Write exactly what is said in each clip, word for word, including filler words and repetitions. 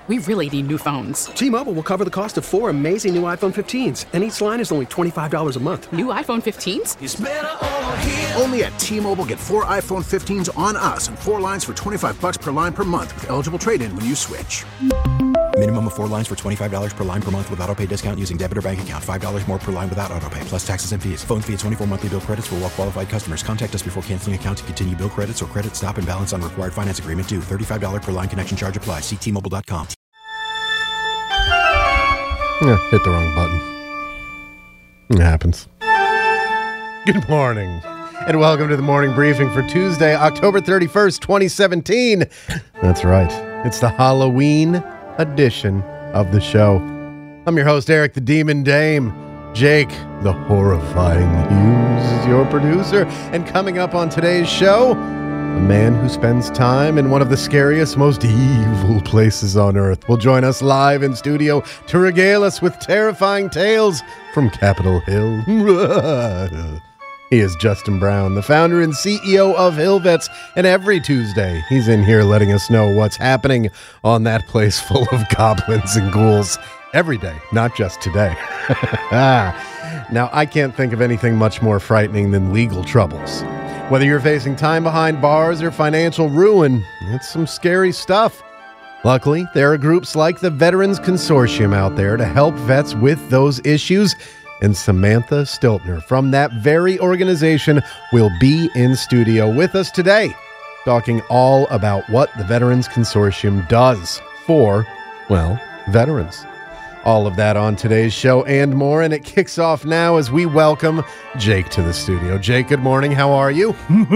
We really need new phones. T-Mobile will cover the cost of four amazing new iPhone fifteens, and each line is only twenty-five dollars a month. New iPhone fifteens? It's better over here. Only at T-Mobile, get four iPhone fifteens on us and four lines for twenty-five dollars per line per month with eligible trade-in when you switch. Minimum of four lines for twenty-five dollars per line per month with autopay discount using debit or bank account. five dollars more per line without autopay, plus taxes and fees. Phone fee at twenty-four monthly bill credits for well-qualified customers. Contact us before canceling account to continue bill credits or credit stop and balance on required finance agreement due. thirty-five dollars per line connection charge applies. See T Mobile dot com. Yeah, hit the wrong button. It happens. Good morning, and welcome to the morning briefing for Tuesday, October thirty-first, twenty seventeen. That's right. It's the Halloween edition of the show. I'm your host, Eric the Demon Dame. Jake, the horrifying Hughes, is your producer. And coming up on today's show, a man who spends time in one of the scariest, most evil places on earth will join us live in studio to regale us with terrifying tales from Capitol Hill. He is Justin Brown, the founder and C E O of Hill Vets, and every Tuesday he's in here letting us know what's happening on that place full of goblins and ghouls. Every day, not just today. Now, I can't think of anything much more frightening than legal troubles. Whether you're facing time behind bars or financial ruin, it's some scary stuff. Luckily, there are groups like the Veterans Consortium out there to help vets with those issues, and Samantha Stiltner from that very organization will be in studio with us today, talking all about what the Veterans Consortium does for, well, veterans. All of that on today's show and more, and it kicks off now as we welcome Jake to the studio. Jake, good morning. How are you?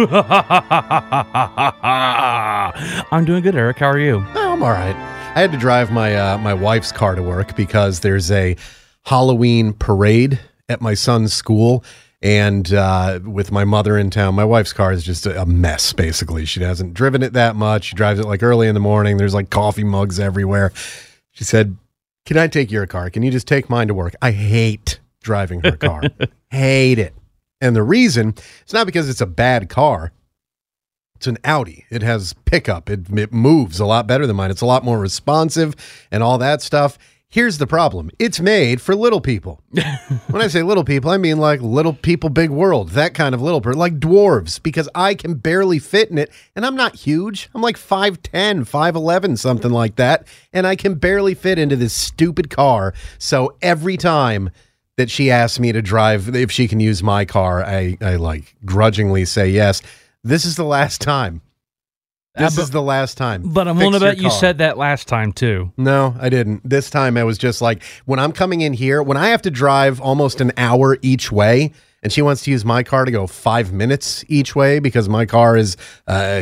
I'm doing good, Eric. How are you? Oh, I'm all right. I had to drive my uh, my wife's car to work because there's a Halloween parade at my son's school, and uh, with my mother in town, my wife's car is just a mess, basically. She hasn't driven it that much. She drives it like early in the morning. There's like coffee mugs everywhere. She said, "Can I take your car? Can you just take mine to work?" I hate driving her car. Hate it. And the reason, it's not because it's a bad car. It's an Audi. It has pickup. It, it moves a lot better than mine. It's a lot more responsive and all that stuff. Here's the problem. It's made for little people. When I say little people, I mean like little people, big world, that kind of little person, like dwarves, because I can barely fit in it. And I'm not huge. I'm like five ten, five eleven, something like that. And I can barely fit into this stupid car. So every time that she asks me to drive, if she can use my car, I, I like grudgingly say yes. This is the last time. This uh, but, is the last time. But I'm willing to bet you said that last time, too. No, I didn't. This time, I was just like, when I'm coming in here, when I have to drive almost an hour each way, and she wants to use my car to go five minutes each way because my car is uh,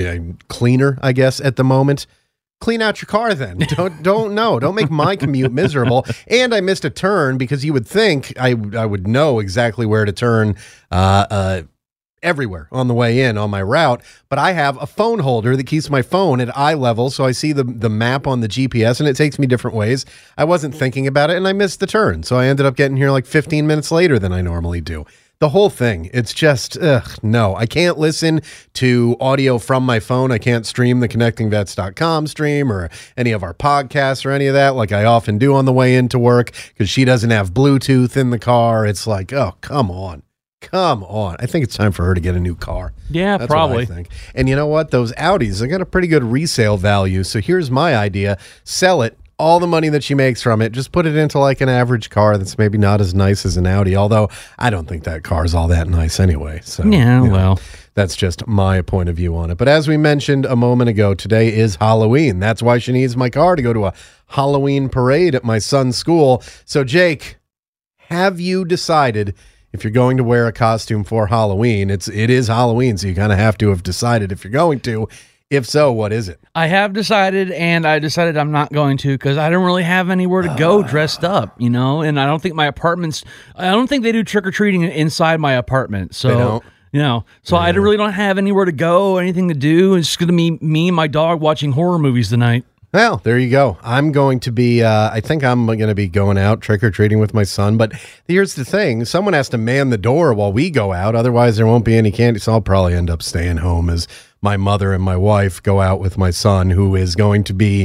cleaner, I guess, at the moment. Clean out your car then. Don't, don't know. Don't make my commute miserable. And I missed a turn because you would think I, I would know exactly where to turn uh, uh everywhere on the way in on my route, but I have a phone holder that keeps my phone at eye level, so I see the the map on the G P S, and it takes me different ways. I wasn't thinking about it, and I missed the turn, so I ended up getting here like fifteen minutes later than I normally do. The whole thing, it's just, ugh, no. I can't listen to audio from my phone. I can't stream the connecting vets dot com stream or any of our podcasts or any of that like I often do on the way into work because she doesn't have Bluetooth in the car. It's like, oh, come on. Come on. I think it's time for her to get a new car. Yeah, That's probably. What I think. And you know what? Those Audis, they got a pretty good resale value. So here's my idea. Sell it. All the money that she makes from it, just put it into like an average car that's maybe not as nice as an Audi. Although I don't think that car is all that nice anyway. So yeah, you know, well, that's just my point of view on it. But as we mentioned a moment ago, today is Halloween. That's why she needs my car to go to a Halloween parade at my son's school. So Jake, have you decided if you're going to wear a costume for Halloween? It's it is Halloween, so you kind of have to have decided if you're going to. If so, what is it? I have decided, and I decided I'm not going to because I don't really have anywhere to go uh, dressed up, you know, and I don't think my apartment's, I don't think they do trick-or-treating inside my apartment. So, they don't. You know, so yeah. I really don't have anywhere to go, anything to do. It's just going to be me and my dog watching horror movies tonight. Well, there you go. I'm going to be, uh, I think I'm going to be going out trick-or-treating with my son. But here's the thing. Someone has to man the door while we go out. Otherwise, there won't be any candy. So I'll probably end up staying home as my mother and my wife go out with my son, who is going to be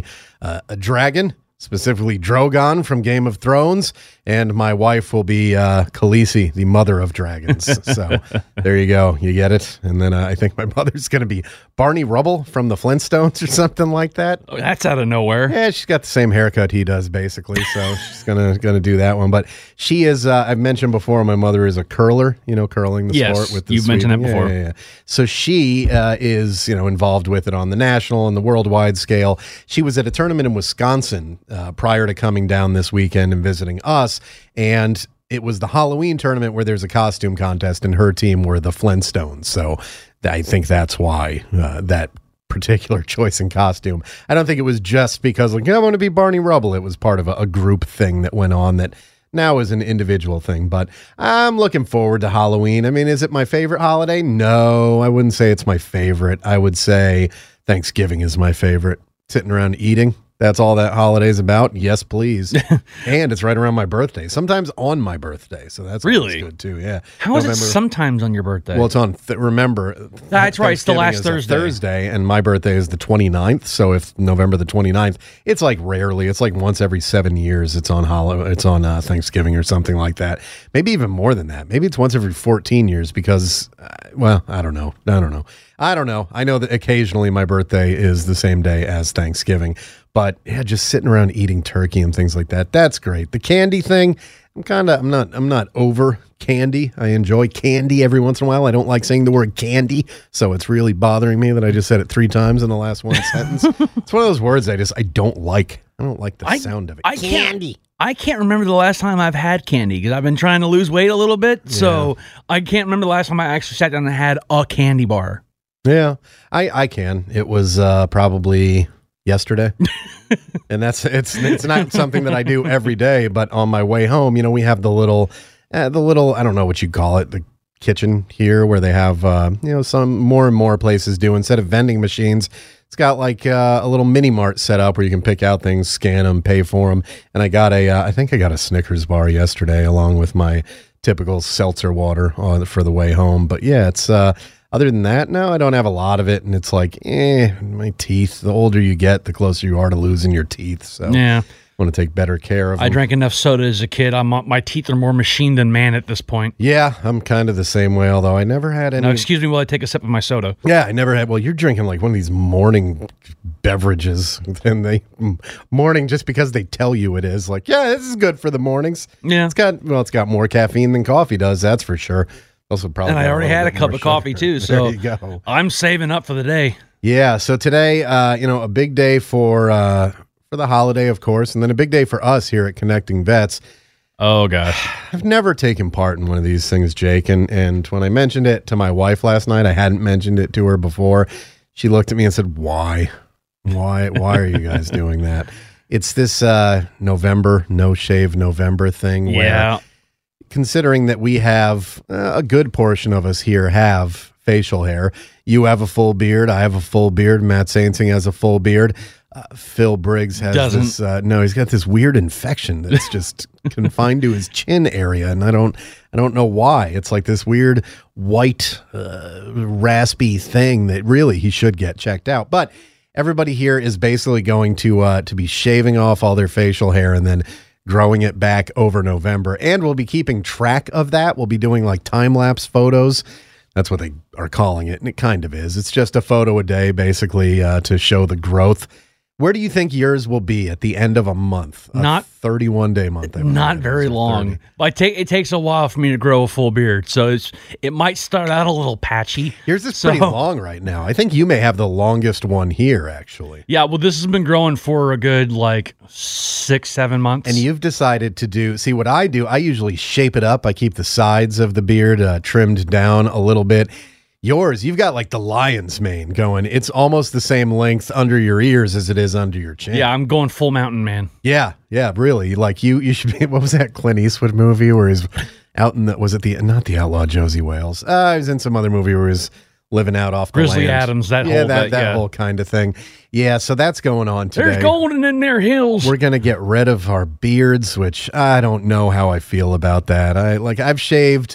uh, a dragon, specifically Drogon from Game of Thrones, and my wife will be uh, Khaleesi, the mother of dragons. So there you go. You get it. And then uh, I think my mother's going to be Barney Rubble from the Flintstones or something like that. Oh, that's out of nowhere. Yeah, she's got the same haircut he does, basically. So she's gonna gonna do that one. But she is. Uh, I've mentioned before. My mother is a curler. You know, curling the Yes, sport with the you've mentioned sweeping. that before. Yeah, yeah, yeah. So she uh, is, you know, involved with it on the national and the worldwide scale. She was at a tournament in Wisconsin uh, prior to coming down this weekend and visiting us, and it was the Halloween tournament where there's a costume contest, and her team were the Flintstones. So I think that's why uh, that particular choice in costume. I don't think it was just because, like, I want to be Barney Rubble. It was part of a, a group thing that went on that now is an individual thing. But I'm looking forward to Halloween. I mean, is it my favorite holiday? No, I wouldn't say it's my favorite. I would say Thanksgiving is my favorite. Sitting around eating. That's all that holiday's about. Yes, please. And it's right around my birthday. Sometimes on my birthday. So that's Really? good too. Yeah. How is it November- sometimes on your birthday? Well, it's on, th- remember. That's right, it's the Thanksgiving last is a Thursday. Thursday, and my birthday is the twenty-ninth. So if November the twenty-ninth, it's like rarely, it's like once every seven years it's on Hollow, it's on uh, Thanksgiving or something like that. Maybe even more than that. Maybe it's once every fourteen years because, uh, well, I don't know. I don't know. I don't know. I know that occasionally my birthday is the same day as Thanksgiving. But yeah, just sitting around eating turkey and things like that. That's great. The candy thing, I'm kind of, I'm not, I'm not over candy. I enjoy candy every once in a while. I don't like saying the word candy. So it's really bothering me that I just said it three times in the last one sentence. It's one of those words I just, I don't like. I don't like the I- sound of it. I can't, I can't remember the last time I've had candy because I've been trying to lose weight a little bit. So I can't remember the last time I actually sat down and had a candy bar. Yeah, I, I can. It was uh, probably yesterday. And that's it's it's not something that I do every day, but on my way home, you know, we have the little uh, the little I don't know what you call it, the kitchen here where they have uh, you know, some more and more places do, instead of vending machines, it's got like uh, a little mini mart set up where you can pick out things, scan them, pay for them. And I got a uh, I think I got a Snickers bar yesterday along with my typical seltzer water uh, for the way home. But yeah, it's uh other than that, no, I don't have a lot of it, and it's like, eh, my teeth. The older you get, the closer you are to losing your teeth. So Yeah. I want to take better care of them. I drank enough soda as a kid. I'm my teeth are more machine than man at this point. Yeah, I'm kind of the same way, although I never had any. Now, excuse me while I take a sip of my soda. Yeah, I never had. Well, you're drinking like one of these morning beverages, and they morning just because they tell you it is. Like, yeah, this is good for the mornings. Yeah. It's got well, it's got more caffeine than coffee does. That's for sure. Also, probably. And I got already little had a bit cup more of coffee sugar. too, so There you go. I'm saving up for the day. Yeah. So today, uh, you know, a big day for uh, for the holiday, of course, and then a big day for us here at Connecting Vets. Oh gosh. I've never taken part in one of these things, Jake, and and when I mentioned it to my wife last night, I hadn't mentioned it to her before. She looked at me and said, "Why, why, why are you guys doing that?" It's this uh, November no shave November thing. Where, Yeah. considering that we have uh, a good portion of us here have facial hair. You have a full beard. I have a full beard. Matt Saintsing has a full beard. Uh, Phil Briggs has Doesn't. this. Uh, no, he's got this weird infection that's just confined to his chin area, and I don't, I don't know why. It's like this weird white, uh, raspy thing that really he should get checked out. But everybody here is basically going to uh, to be shaving off all their facial hair and then growing it back over November, and we'll be keeping track of that. We'll be doing like time lapse photos. That's what they are calling it, and it kind of is. It's just a photo a day, basically, uh, to show the growth. Where do you think yours will be at the end of a month? A Not- thirty-one day month. I Not believe, very is it? long. thirty. But I take it takes a while for me to grow a full beard, so it's it might start out a little patchy. Yours is So- pretty long right now. I think you may have the longest one here, actually. Yeah, well, this has been growing for a good like six, seven months. And you've decided to do, see what I do, I usually shape it up. I keep the sides of the beard uh, trimmed down a little bit. Yours, you've got like the lion's mane going. It's almost the same length under your ears as it is under your chin. yeah, I'm going full mountain man. Yeah, yeah, really. Like you, you should be. What was that Clint Eastwood movie where he's out in the? Was it the not the Outlaw Josie Wales? Uh, he was in some other movie where he's living out off the Grizzly land. Adams, that yeah, whole that bit, that yeah. whole kind of thing. Yeah, so that's going on today. There's golden in their hills. We're gonna get rid of our beards, which I don't know how I feel about that. I like I've shaved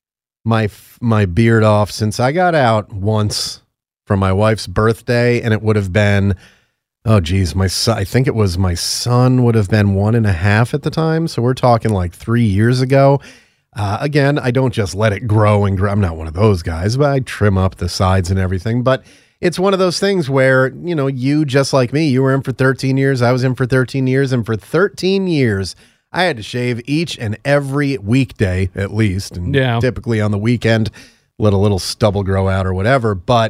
my my beard off since I got out once for my wife's birthday, and it would have been Oh, geez. My son, I think it was my son would have been one and a half at the time. So we're talking like three years ago. Uh, again, I don't just let it grow and grow. I'm not one of those guys, but I trim up the sides and everything. But it's one of those things where, you know, you just like me, you were in for thirteen years. I was in for thirteen years. And for thirteen years, I had to shave each and every weekday at least. And yeah. typically on the weekend, let a little stubble grow out or whatever. But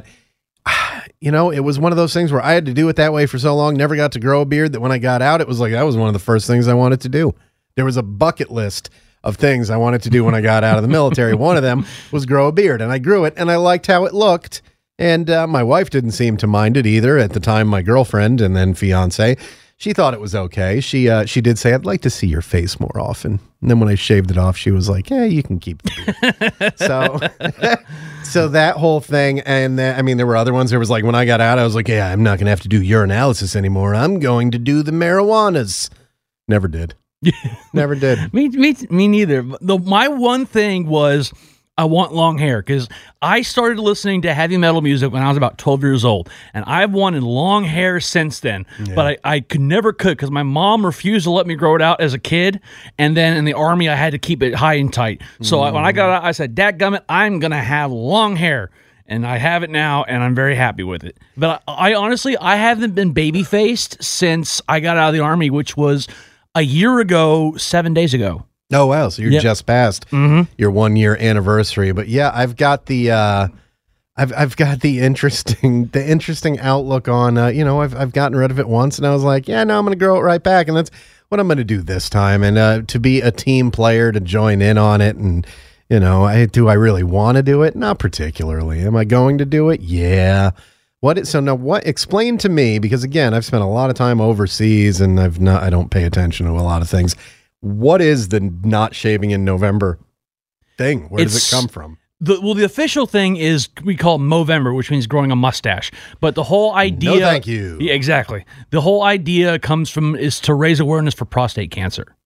you know, it was one of those things where I had to do it that way for so long, never got to grow a beard, that when I got out, it was like, that was one of the first things I wanted to do. There was a bucket list of things I wanted to do when I got out of the military. One of them was grow a beard, and I grew it, and I liked how it looked. And uh, my wife didn't seem to mind it either. At the time, my girlfriend and then fiance, she thought it was okay. She uh, she did say, I'd like to see your face more often. And then when I shaved it off, she was like, yeah, you can keep the beard. so, so that whole thing. And uh, I mean, there were other ones. There was like, when I got out, I was like, yeah, I'm not going to have to do urinalysis anymore. I'm going to do the marijuanas. Never did. Never did. me, me, me neither. The, my one thing was, I want long hair, because I started listening to heavy metal music when I was about twelve years old, and I've wanted long hair since then, yeah. but I, I could never could because my mom refused to let me grow it out as a kid, and then in the Army, I had to keep it high and tight. So mm. I, when I got out, I said, dadgummit, I'm going to have long hair, and I have it now, and I'm very happy with it. But I, I honestly, I haven't been baby-faced since I got out of the Army, which was a year ago, seven days ago. Oh, wow. So you're yep. just past mm-hmm. your one year anniversary. But yeah, I've got the, uh, I've, I've got the interesting, the interesting outlook on, uh, you know, I've, I've gotten rid of it once and I was like, yeah, no, I'm going to grow it right back. And that's what I'm going to do this time. And, uh, to be a team player, to join in on it. And, you know, I, do I really want to do it? Not particularly. Am I going to do it? Yeah. What is, so now what, explain to me, because again, I've spent a lot of time overseas and I've not, I don't pay attention to a lot of things. What is the not shaving in November thing? Where it's, does it come from? The, well, the official thing is we call it Movember, which means growing a mustache. But the whole idea... No, thank you. Yeah, exactly. The whole idea comes from is to raise awareness for prostate cancer.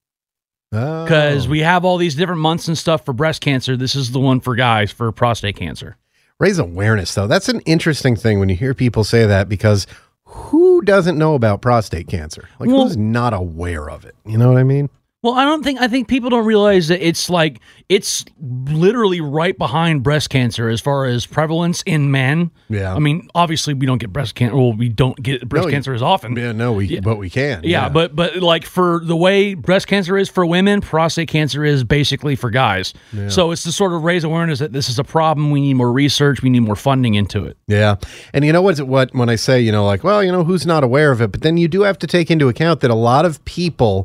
Because oh. we have all these different months and stuff for breast cancer. This is the one for guys for prostate cancer. Raise awareness, though. That's an interesting thing when you hear people say that, because who doesn't know about prostate cancer? Like, well, who's not aware of it? You know what I mean? Well, I don't think, I think people don't realize that it's like, it's literally right behind breast cancer as far as prevalence in men. Yeah. I mean, obviously we don't get breast cancer, well, we don't get breast no, cancer as often. Yeah, no, we, yeah. but we can. Yeah, yeah, but, but like for the way breast cancer is for women, prostate cancer is basically for guys. Yeah. So it's to sort of raise awareness that this is a problem. We need more research. We need more funding into it. Yeah. And you know what's what, when I say, you know, like, well, you know, who's not aware of it, but then you do have to take into account that a lot of people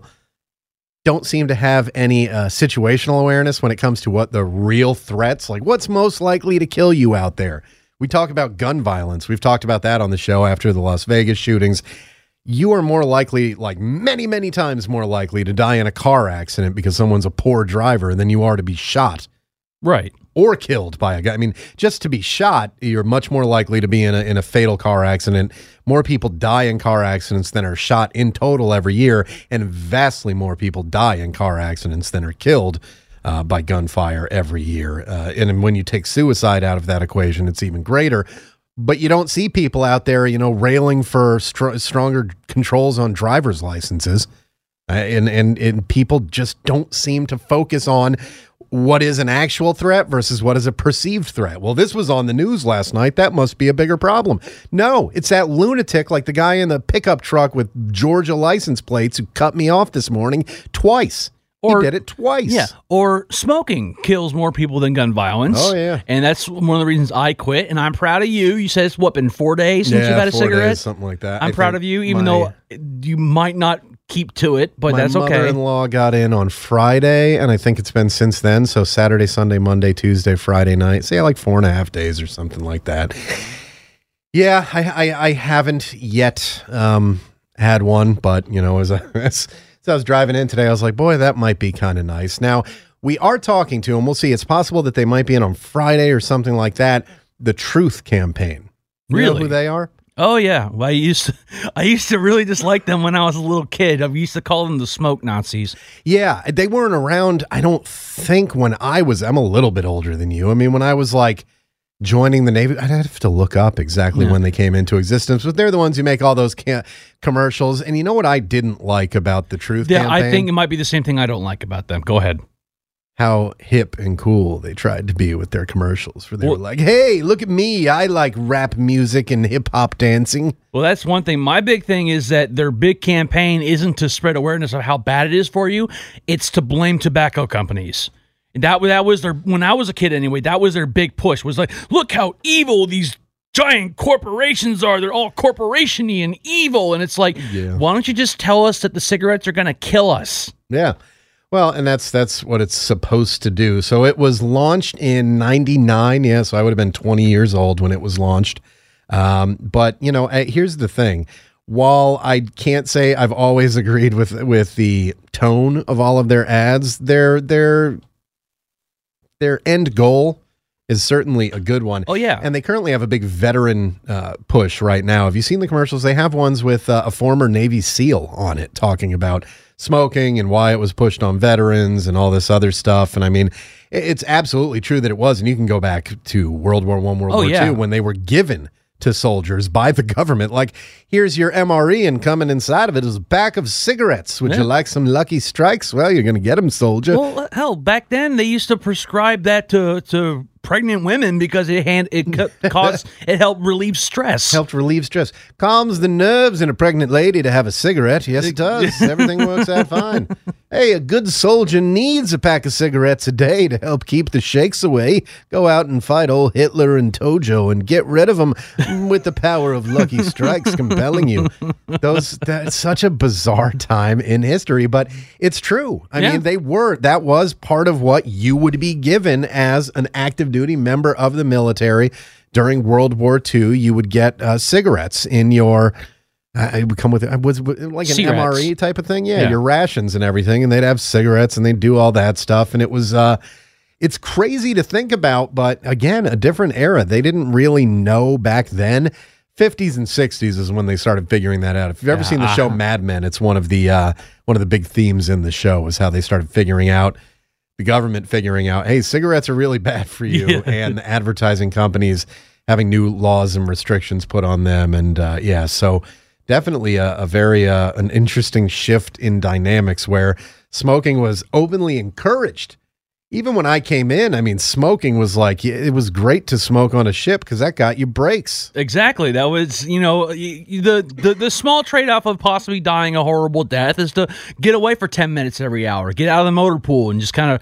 don't seem to have any uh, situational awareness when it comes to what the real threats, like what's most likely to kill you out there. We talk about gun violence. We've talked about that on the show after the Las Vegas shootings. You are more likely, like many, many times more likely to die in a car accident because someone's a poor driver than you are to be shot. Right. Or killed by a guy. I mean, just to be shot, you're much more likely to be in a in a fatal car accident. More people die in car accidents than are shot in total every year, and vastly more people die in car accidents than are killed uh, by gunfire every year. Uh, and when you take suicide out of that equation, it's even greater. But you don't see people out there, you know, railing for str- stronger controls on driver's licenses. Uh, and, and, and people just don't seem to focus on what is an actual threat versus what is a perceived threat. Well, this was on the news last night. That must be a bigger problem. No, it's that lunatic like the guy in the pickup truck with Georgia license plates who cut me off this morning twice. Or, he did it twice. Yeah. Or smoking kills more people than gun violence. Oh, yeah. And that's one of the reasons I quit. And I'm proud of you. You said it's, what, been four days since yeah, you've had a four cigarette? Days, something like that. I'm I proud of you, even my, though you might not keep to it, but that's okay. My mother-in-law got in on Friday, and I think it's been since then. So Saturday, Sunday, Monday, Tuesday, Friday night. Say like four and a half days or something like that. Yeah, I I, I haven't yet um, had one, but, you know, as, a, as, as I was driving in today, I was like, boy, that might be kind of nice. Now, we are talking to them. We'll see. It's possible that they might be in on Friday or something like that. The Truth Campaign. You really? know who they are? Oh yeah, well, I used to, I used to really dislike them when I was a little kid. I used to call them the smoke Nazis. Yeah, they weren't around, I don't think, when I was, I'm a little bit older than you. I mean, when I was like joining the Navy. I'd have to look up exactly Yeah. when they came into existence, but they're the ones who make all those ca- commercials. And you know what I didn't like about the Truth Yeah, campaign? I think it might be the same thing I don't like about them. Go ahead. How hip and cool they tried to be with their commercials. Where they Well- were like, hey, look at me. I like rap music and hip-hop dancing. Well, that's one thing. My big thing is that their big campaign isn't to spread awareness of how bad it is for you. It's to blame tobacco companies. And that, that was their, when I was a kid anyway, that was their big push, was like, look how evil these giant corporations are. They're all corporation-y and evil. And it's like, Yeah. why don't you just tell us that the cigarettes are going to kill us? Yeah. Well, and that's that's what it's supposed to do. So it was launched in ninety-nine. Yeah, so I would have been twenty years old when it was launched. Um, but, you know, uh, here's the thing. While I can't say I've always agreed with with the tone of all of their ads, their their their end goal is certainly a good one. Oh, yeah. And they currently have a big veteran uh, push right now. Have you seen the commercials? They have ones with uh, a former Navy SEAL on it talking about smoking and why it was pushed on veterans and all this other stuff. And I mean, it- it's absolutely true that it was. And you can go back to World War One, World Oh, War yeah. Two, when they were given to soldiers by the government. Like, here's your M R E, and coming inside of it is a pack of cigarettes. Would Yeah. you like some Lucky Strikes? Well, you're going to get them, soldier. Well, hell, back then they used to prescribe that to, to pregnant women because it hand it ca- caused it helped relieve stress. Helped relieve stress. Calms the nerves in a pregnant lady to have a cigarette. Yes, it does. Everything works out fine. Hey, a good soldier needs a pack of cigarettes a day to help keep the shakes away. Go out and fight old Hitler and Tojo and get rid of them with the power of Lucky Strikes compelling you. Those That's such a bizarre time in history, but it's true. I Yeah. mean, they were, that was part of what you would be given as an active duty member of the military during World War Two. You would get uh, cigarettes in your, uh, it would come with, it was like an Cigarettes. M R E type of thing. Yeah, Yeah. your rations and everything. And they'd have cigarettes and they'd do all that stuff. And it was, uh, it's crazy to think about, but again, a different era. They didn't really know back then. fifties and sixties is when they started figuring that out. If you've ever seen the show Mad Men, it's one of the uh, one of the big themes in the show is how they started figuring out, the government figuring out, hey, cigarettes are really bad for you, Yeah. and the advertising companies having new laws and restrictions put on them. And uh, yeah, so definitely a, a very uh, an interesting shift in dynamics where smoking was openly encouraged. Even when I came in, I mean, smoking was like, it was great to smoke on a ship because that got you breaks. Exactly. That was, you know, y- y- the the, the small trade off of possibly dying a horrible death is to get away for ten minutes every hour, get out of the motor pool and just kind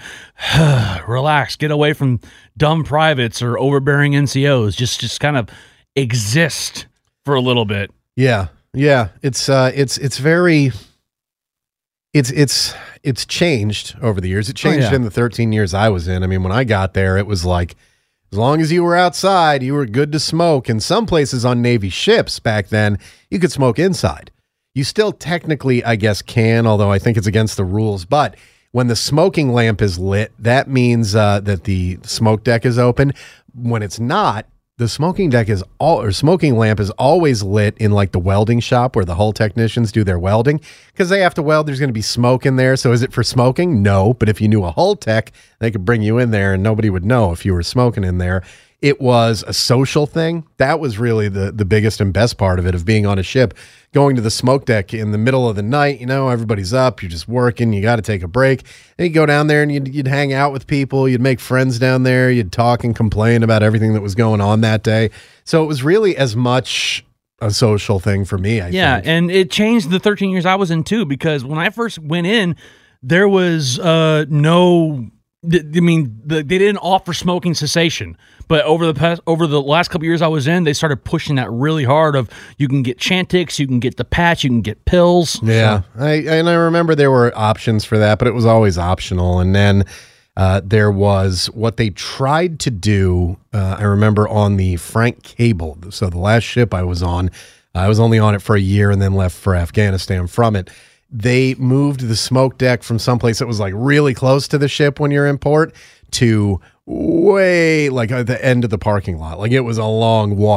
of relax, get away from dumb privates or overbearing N C Os, just just kind of exist for a little bit. Yeah, yeah. It's uh, it's it's very, it's it's it's changed over the years. It changed Oh, yeah. in the thirteen years I was in. I mean, when I got there, it was like, as long as you were outside, you were good to smoke. And some places on Navy ships back then, you could smoke inside. You still technically, I guess, can, although I think it's against the rules. But when the smoking lamp is lit, that means uh, that the smoke deck is open. When it's not, the smoking deck is all, or smoking lamp is always lit in like the welding shop where the hull technicians do their welding, because they have to weld. There's going to be smoke in there. So is it for smoking? No. But if you knew a hull tech, they could bring you in there and nobody would know if you were smoking in there. It was a social thing. That was really the, the biggest and best part of it, of being on a ship, going to the smoke deck in the middle of the night. You know, everybody's up, you're just working, you got to take a break. And you go down there and you'd, you'd hang out with people, you'd make friends down there, you'd talk and complain about everything that was going on that day. So it was really as much a social thing for me, I Yeah, think. and it changed the thirteen years I was in too, because when I first went in, there was uh, no. th- I mean, the, they didn't offer smoking cessation, but over the past, over the last couple of years I was in, they started pushing that really hard. Of you can get Chantix, you can get the patch, you can get pills. Yeah, I and I remember there were options for that, but it was always optional. And then uh, there was what they tried to do. Uh, I remember on the Frank Cable. So the last ship I was on, I was only on it for a year and then left for Afghanistan from it. They moved the smoke deck from someplace that was like really close to the ship when you're in port to way like at the end of the parking lot. Like it was a long walk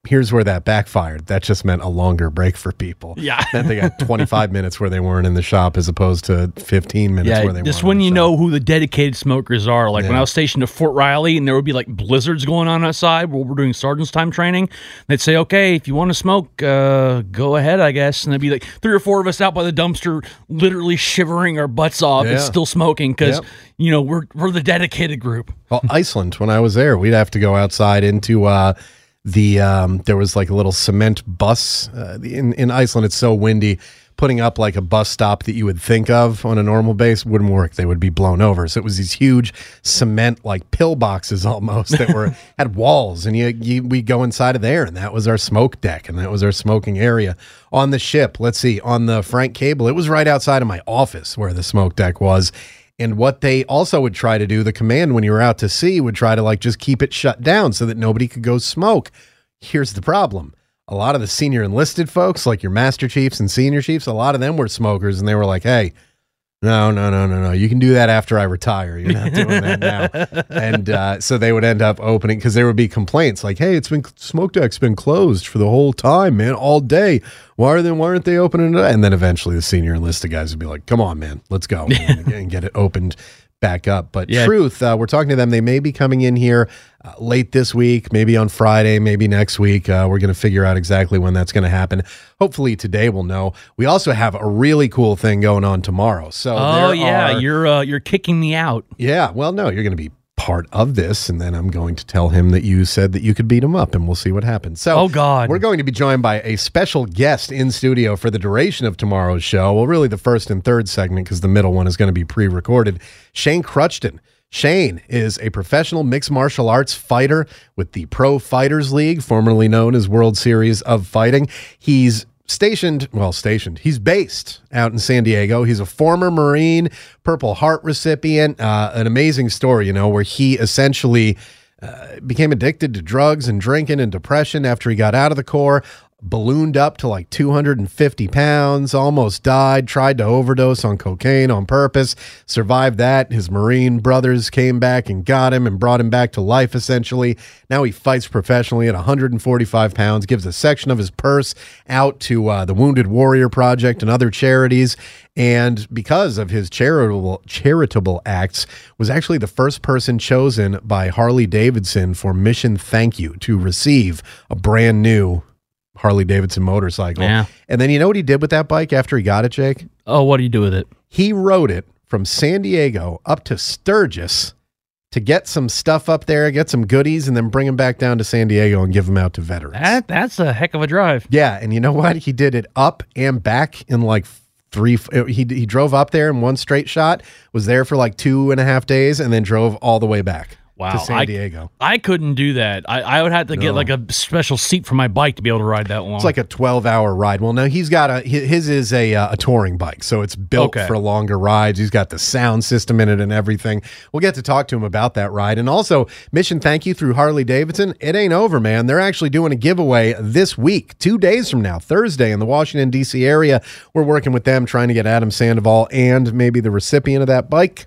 here's where that backfired. That just meant a longer break for people. Yeah. Meant they got twenty-five minutes where they weren't in the shop as opposed to fifteen minutes Yeah, where they just weren't when in the you shop. know who the dedicated smokers are. Like when Yeah. I was stationed at Fort Riley and there would be like blizzards going on outside where we're doing sergeant's time training. They'd say, okay, if you want to smoke, uh, go ahead, I guess. And there'd be like three or four of us out by the dumpster, literally shivering our butts off Yeah. and still smoking because, Yep. you know, we're, we're the dedicated group. Well, Iceland, when I was there, we'd have to go outside into uh, the, um, there was like a little cement bus. Uh, in, in Iceland, it's so windy. Putting up like a bus stop that you would think of on a normal base wouldn't work. They would be blown over. So it was these huge cement, like pillboxes almost that were, had walls. And you, you, we go inside of there, and that was our smoke deck, and that was our smoking area. On the ship, let's see, on the Frank Cable, it was right outside of my office where the smoke deck was. And what they also would try to do, the command when you were out to sea would try to like just keep it shut down so that nobody could go smoke. Here's the problem. A lot of the senior enlisted folks, like your master chiefs and senior chiefs, a lot of them were smokers, and they were like, hey, no, no, no, no, no. You can do that after I retire. You're not doing that now. And uh, so they would end up opening, because there would be complaints like, hey, it's been, smoke deck's been closed for the whole time, man, all day. Why are they, why aren't they opening it? And then eventually the senior enlisted guys would be like, come on, man, let's go and, and get it opened back up. But Yeah. truth, uh, we're talking to them. They may be coming in here uh, late this week, maybe on Friday, maybe next week. Uh, we're going to figure out exactly when that's going to happen. Hopefully today we'll know. We also have a really cool thing going on tomorrow. So Oh, there yeah. are- You're, uh, you're kicking me out. yeah. Well, no, you're going to be part of this, and then I'm going to tell him that you said that you could beat him up, and we'll see what happens. So, Oh, God. we're going to be joined by a special guest in studio for the duration of tomorrow's show. Well, really the first and third segment, because the middle one is going to be pre-recorded. Shane Crutchton. Shane is a professional mixed martial arts fighter with the Pro Fighters League, formerly known as World Series of Fighting. He's stationed, well, stationed, he's based out in San Diego. He's a former Marine, Purple Heart recipient, uh, an amazing story, you know, where he essentially uh, became addicted to drugs and drinking and depression after he got out of the Corps, ballooned up to like two hundred fifty pounds, almost died, tried to overdose on cocaine on purpose, survived that. His Marine brothers came back and got him and brought him back to life, essentially. Now he fights professionally at one hundred forty-five pounds, gives a section of his purse out to uh, the Wounded Warrior Project and other charities. And because of his charitable charitable acts, was actually the first person chosen by Harley Davidson for Mission Thank You to receive a brand new Harley Davidson motorcycle. Yeah. And then you know what he did with that bike after he got it, Jake? Oh, what do you do with it? He rode it from San Diego up to Sturgis to get some stuff up there, get some goodies, and then bring them back down to San Diego and give them out to veterans. That, that's a heck of a drive. Yeah, and you know what? He did it up and back in like three. He he drove up there in one straight shot, was there for like two and a half days, and then drove all the way back Wow. to San I, Diego. I couldn't do that. I, I would have to get No. like a special seat for my bike to be able to ride that long. It's like a twelve-hour ride. Well, no, he's got a hi- his is a uh, a touring bike, so it's built Okay. for longer rides. He's got the sound system in it and everything. We'll get to talk to him about that ride. And also, Mission Thank You through Harley Davidson. It ain't over, man. They're actually doing a giveaway this week, two days from now, Thursday, in the Washington, D C area. We're working with them, trying to get Adam Sandoval and maybe the recipient of that bike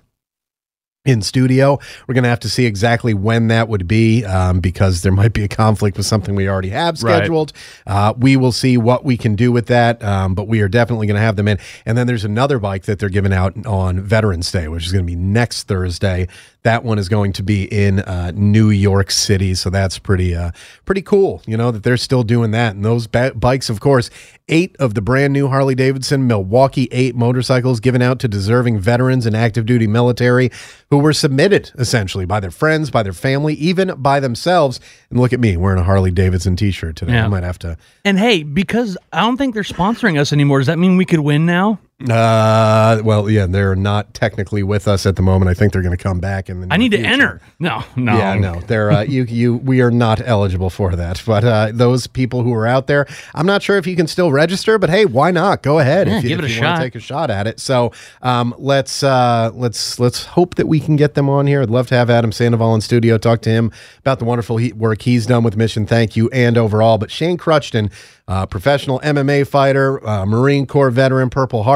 in studio. We're going to have to see exactly when that would be um, because there might be a conflict with something we already have Right. scheduled. Uh, we will see what we can do with that, um, but we are definitely going to have them in. And then there's another bike that they're giving out on Veterans Day, which is going to be next Thursday. That one is going to be in uh, New York City, so that's pretty uh, pretty cool, you know, that they're still doing that. And those ba- bikes, of course, eight of the brand new Harley Davidson Milwaukee eight motorcycles given out to deserving veterans and active duty military who were submitted essentially by their friends, by their family, even by themselves. And look at me wearing a Harley Davidson t-shirt today. Yeah. I might have to. and hey, because I don't think they're sponsoring us anymore, does that mean we could win now? Uh, well, yeah, they're not technically with us at the moment. I think they're going to come back in the. I near need to future. enter. No, no. Yeah, no, they're uh, you you we are not eligible for that. But uh, those people who are out there, I'm not sure if you can still register. But hey, why not? Go ahead Yeah, if you, give if it a you want shot. to take a shot at it. So um, let's uh, let's let's hope that we can get them on here. I'd love to have Adam Sandoval in studio, talk to him about the wonderful he- work he's done with Mission Thank You and overall. But Shane Crutchton, uh, professional M M A fighter, uh, Marine Corps veteran, Purple Heart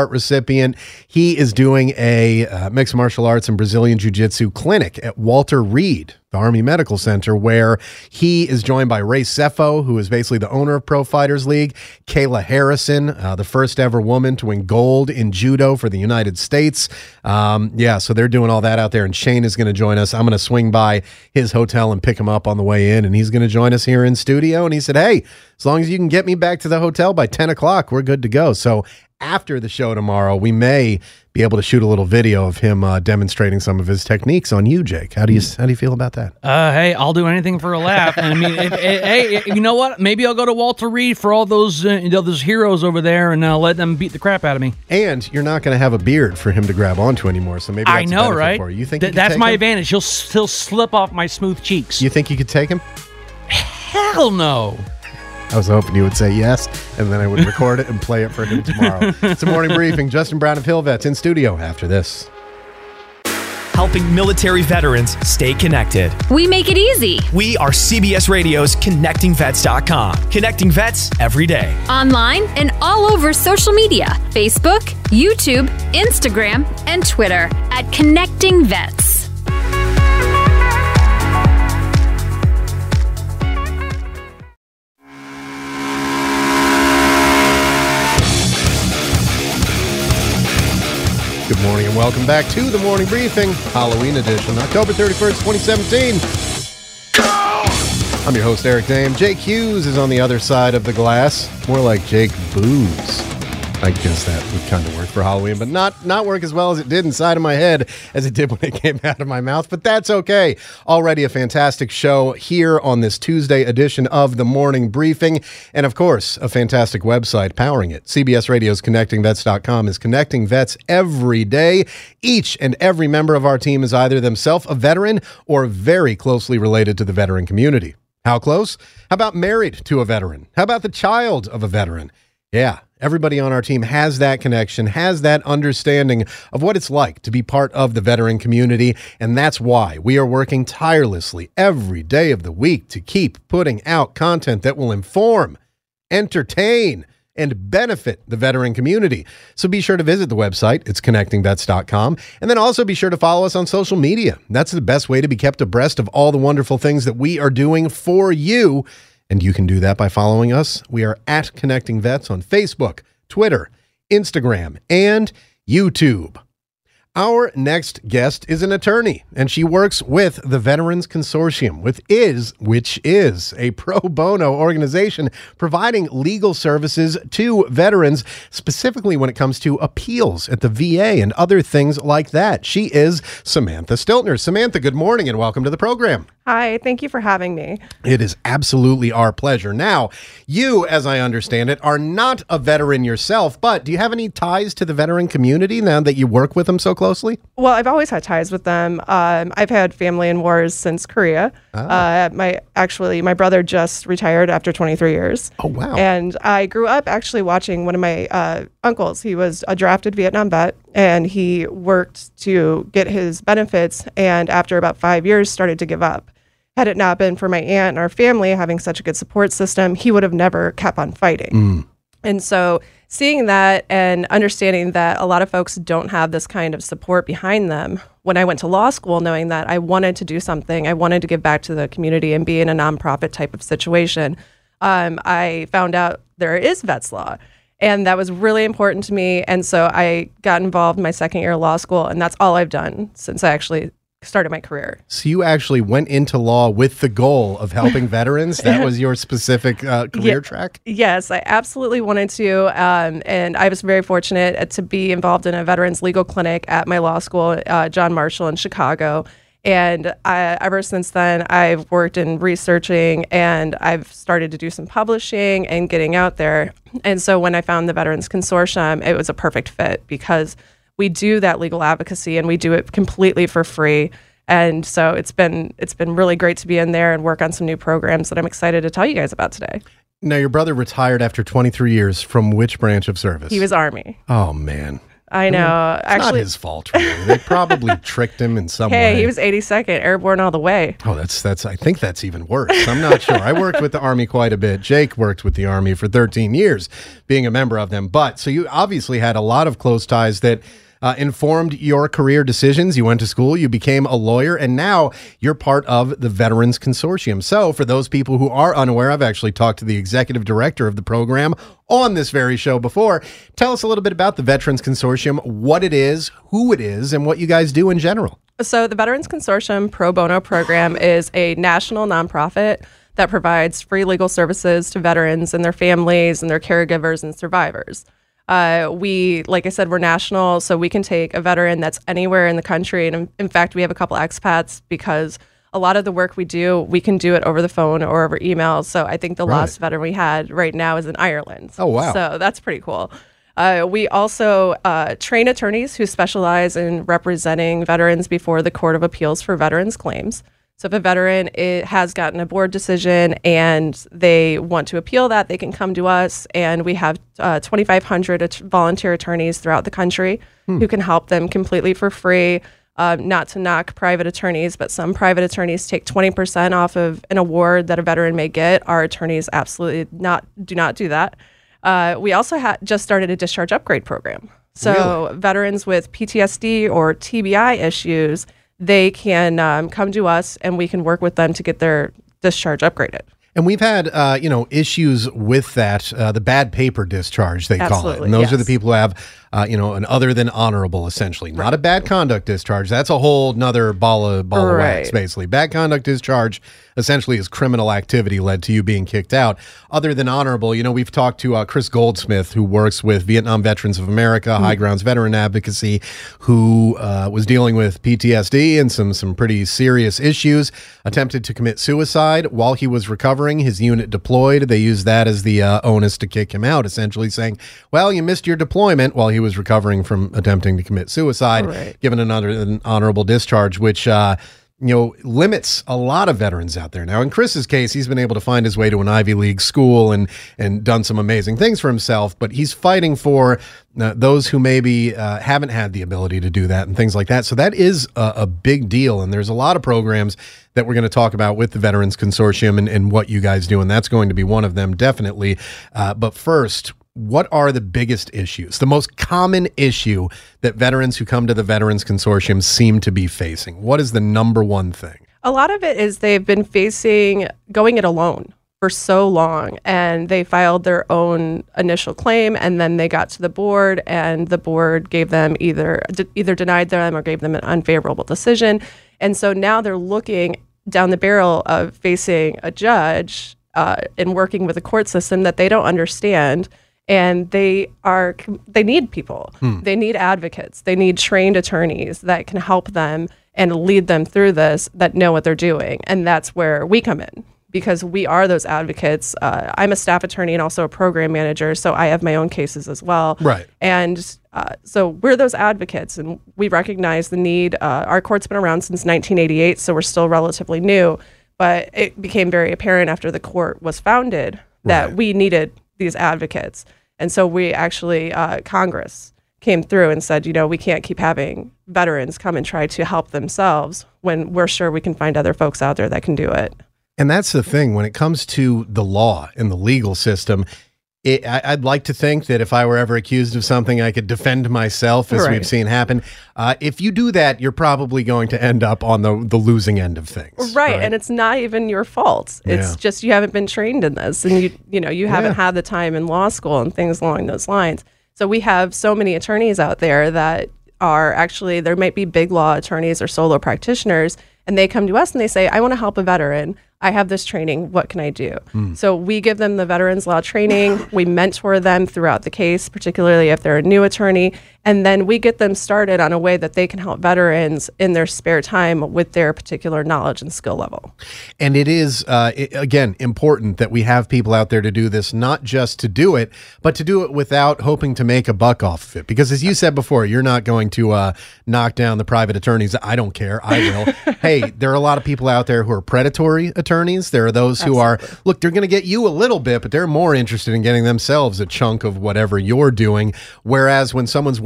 Award recipient. He is doing a uh, mixed martial arts and Brazilian Jiu-Jitsu clinic at Walter Reed, the Army Medical Center, where he is joined by Ray Sefo, who is basically the owner of Pro Fighters League, Kayla Harrison, uh, the first ever woman to win gold in judo for the United States. Um, yeah, so they're doing all that out there, and Shane is going to join us. I'm going to swing by his hotel and pick him up on the way in, and he's going to join us here in studio. And he said, hey, as long as you can get me back to the hotel by ten o'clock, we're good to go. So after the show tomorrow, we may be able to shoot a little video of him uh, demonstrating some of his techniques on you, Jake. How do you how do you feel about that? Uh, hey, I'll do anything for a laugh. And I mean, if, if, hey, you know what? Maybe I'll go to Walter Reed for all those uh, you know, those heroes over there, and uh, let them beat the crap out of me. And you're not going to have a beard for him to grab onto anymore, so maybe that's I know, a benefit right? for you. You think Th- you could that's take my him? advantage? He'll still slip off my smooth cheeks. You think you could take him? Hell no. I was hoping you would say yes, and then I would record it and play it for him tomorrow. It's a morning briefing. Justin Brown of Hillvets in studio after this. Helping military veterans stay connected. We make it easy. We are C B S Radio's connecting vets dot com. Connecting vets every day. Online and all over social media. Facebook, YouTube, Instagram, and Twitter at Connecting Vets. Good morning and welcome back to the Morning Briefing, Halloween edition, October thirty-first, twenty seventeen. I'm your host, Eric Dame. Jake Hughes is on the other side of the glass. More like Jake Booze. I guess that would kind of work for Halloween, but not not work as well as it did inside of my head as it did when it came out of my mouth, but that's okay. Already a fantastic show here on this Tuesday edition of the Morning Briefing, and of course, a fantastic website powering it. C B S Radio's Connecting Vets dot com is connecting vets every day. Each and every member of our team is either themselves a veteran or very closely related to the veteran community. How close? How about married to a veteran? How about the child of a veteran? Yeah. Everybody on our team has that connection, has that understanding of what it's like to be part of the veteran community, and that's why we are working tirelessly every day of the week to keep putting out content that will inform, entertain, and benefit the veteran community. So be sure to visit the website. It's connecting vets dot com. And then also be sure to follow us on social media. That's the best way to be kept abreast of all the wonderful things that we are doing for you. And you can do that by following us. We are at Connecting Vets on Facebook, Twitter, Instagram, and YouTube. Our next guest is an attorney, and she works with the Veterans Consortium, with is, which is a pro bono organization providing legal services to veterans, specifically when it comes to appeals at the V A and other things like that. She is Samantha Stiltner. Samantha, good morning and welcome to the program. Hi, thank you for having me. It is absolutely our pleasure. Now, you, as I understand it, are not a veteran yourself, but do you have any ties to the veteran community now that you work with them so closely? Well, I've always had ties with them. Um, I've had family in wars since Korea. Ah. Uh, my actually, my brother just retired after twenty-three years. Oh, wow. And I grew up actually watching one of my uh, uncles. He was a drafted Vietnam vet, and he worked to get his benefits, and after about five years, started to give up. Had it not been for my aunt and our family having such a good support system, he would have never kept on fighting. Mm. And so seeing that and understanding that a lot of folks don't have this kind of support behind them, when I went to law school, knowing that I wanted to do something, I wanted to give back to the community and be in a nonprofit type of situation, um, I found out there is Vets Law. And that was really important to me. And so I got involved in my second year of law school, and that's all I've done since I actually started my career. So you actually went into law with the goal of helping veterans? That was your specific uh, career yeah, track? Yes, I absolutely wanted to. Um, and I was very fortunate to be involved in a veterans legal clinic at my law school, uh, John Marshall in Chicago. And I, ever since then, I've worked in researching, and I've started to do some publishing and getting out there. And so when I found the Veterans Consortium, it was a perfect fit because we do that legal advocacy and we do it completely for free. And so it's been it's been really great to be in there and work on some new programs that I'm excited to tell you guys about today. Now, your brother retired after twenty-three years from which branch of service? He was Army. Oh, man. I know. It's Actually, not his fault, really. They probably tricked him in some hey, way. he was eighty-second, airborne all the way. Oh, that's that's. I think that's even worse. I'm not sure. I worked with the Army quite a bit. Jake worked with the Army for thirteen years, being a member of them. But so you obviously had a lot of close ties that uh, informed your career decisions. You went to school, you became a lawyer, and now you're part of the Veterans Consortium. So for those people who are unaware, I've actually talked to the executive director of the program on this very show before. Tell us a little bit about the Veterans Consortium, what it is, who it is, and what you guys do in general. So the Veterans Consortium Pro Bono program is a national nonprofit that provides free legal services to veterans and their families and their caregivers and survivors. Uh, we, like I said, we're national, so we can take a veteran that's anywhere in the country. And in, in fact, we have a couple expats because a lot of the work we do, we can do it over the phone or over email. So I think the Right. last veteran we had right now is in Ireland. Oh, wow. So that's pretty cool. Uh, we also uh, train attorneys who specialize in representing veterans before the Court of Appeals for Veterans Claims. So if a veteran it has gotten a board decision and they want to appeal that, they can come to us, and we have uh, twenty-five hundred at- volunteer attorneys throughout the country who can help them completely for free. Uh, not to knock private attorneys, but some private attorneys take twenty percent off of an award that a veteran may get. Our attorneys absolutely not do not do that. Uh, we also ha- just started a discharge upgrade program. So Really? veterans with P T S D or T B I issues, they can um, come to us and we can work with them to get their discharge upgraded. And we've had, uh, you know, issues with that, uh, the bad paper discharge, they call it. Absolutely, And those are the yes. people who have, uh, you know, an other than honorable, essentially. Not a bad conduct discharge. That's a whole nother ball of, ball of wax, Right. basically. Bad conduct discharge essentially is criminal activity led to you being kicked out. Other than honorable, you know, we've talked to uh, Chris Goldsmith, who works with Vietnam Veterans of America, Mm-hmm. High Grounds Veteran Advocacy, who uh, was dealing with P T S D and some, some pretty serious issues, attempted to commit suicide while he was recovering. His unit deployed. They used that as the uh, onus to kick him out, essentially saying, well, you missed your deployment while he was recovering from attempting to commit suicide, Right. given another an honorable discharge, which uh, you know limits a lot of veterans out there. Now, in Chris's case, he's been able to find his way to an Ivy League school and and done some amazing things for himself, but he's fighting for uh, those who maybe uh, haven't had the ability to do that and things like that. So that is a, a big deal, and there's a lot of programs that we're going to talk about with the Veterans Consortium and, and what you guys do, and that's going to be one of them, definitely. Uh, but first, what are the biggest issues, the most common issue that veterans who come to the Veterans Consortium seem to be facing? What is the number one thing? A lot of it is they've been facing going it alone for so long, and they filed their own initial claim, and then they got to the board, and the board gave them either d- either denied them or gave them an unfavorable decision. And so now they're looking down the barrel of facing a judge uh, and working with a court system that they don't understand. And they are they need people. They need advocates. They need trained attorneys that can help them and lead them through this, that know what they're doing. And that's where we come in, because we are those advocates. Uh, I'm a staff attorney and also a program manager, so I have my own cases as well. Right. And uh, so we're those advocates, and we recognize the need. Uh, our court's been around since nineteen eighty-eight, so we're still relatively new. But it became very apparent after the court was founded that Right. we needed these advocates. And so we actually, uh, Congress came through and said, you know, we can't keep having veterans come and try to help themselves when we're sure we can find other folks out there that can do it. And that's the thing when it comes to the law and the legal system. It, I, I'd like to think that if I were ever accused of something, I could defend myself, as Right. we've seen happen. Uh, if you do that, you're probably going to end up on the the losing end of things. Right. And it's not even your fault. It's Yeah. just you haven't been trained in this, and you you know, you haven't Yeah. had the time in law school and things along those lines. So we have so many attorneys out there that are actually, there might be big law attorneys or solo practitioners, and they come to us and they say, I want to help a veteran. I have this training. What can I do? So we give them the veterans law training. We mentor them throughout the case, particularly if they're a new attorney. And then we get them started on a way that they can help veterans in their spare time with their particular knowledge and skill level. And it is, uh, i again, important that we have people out there to do this, not just to do it, but to do it without hoping to make a buck off of it. Because as you said before, you're not going to uh, knock down the private attorneys. I don't care. I will. Hey, there are a lot of people out there who are predatory attorneys. There are those who are, look, they're going to get you a little bit, but they're more interested in getting themselves a chunk of whatever you're doing. Whereas when someone's